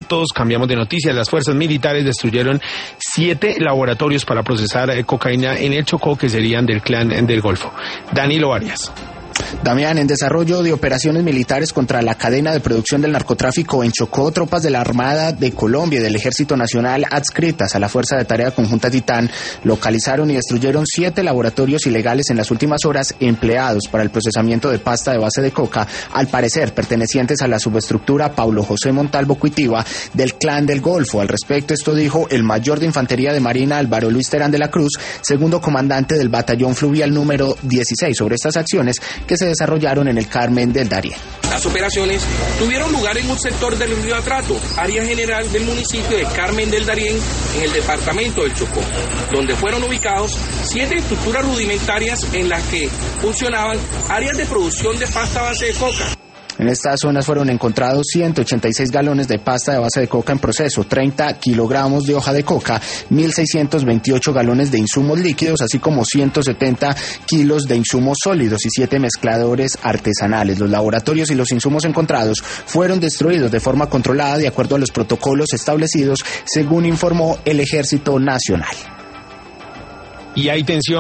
Todos cambiamos de noticias. Las fuerzas militares destruyeron 7 laboratorios para procesar cocaína en el Chocó, que serían del Clan del Golfo. Danilo Arias. Damián, en desarrollo de operaciones militares contra la cadena de producción del narcotráfico en Chocó, tropas de la Armada de Colombia y del Ejército Nacional adscritas a la Fuerza de Tarea Conjunta Titán localizaron y destruyeron 7 laboratorios ilegales en las últimas horas empleados para el procesamiento de pasta de base de coca, al parecer pertenecientes a la subestructura Paulo José Montalvo Cuitiva del Clan del Golfo. Al respecto, esto dijo el mayor de Infantería de Marina Álvaro Luis Terán de la Cruz, segundo comandante del batallón fluvial número 16, sobre estas acciones que se desarrollaron en el Carmen del Darién. Las operaciones tuvieron lugar en un sector del río Atrato, área general del municipio de Carmen del Darién, en el departamento del Chocó, donde fueron ubicados 7 estructuras rudimentarias en las que funcionaban áreas de producción de pasta a base de coca. En estas zonas fueron encontrados 186 galones de pasta de base de coca en proceso, 30 kilogramos de hoja de coca, 1.628 galones de insumos líquidos, así como 170 kilos de insumos sólidos y 7 mezcladores artesanales. Los laboratorios y los insumos encontrados fueron destruidos de forma controlada de acuerdo a los protocolos establecidos, según informó el Ejército Nacional. Y hay tensión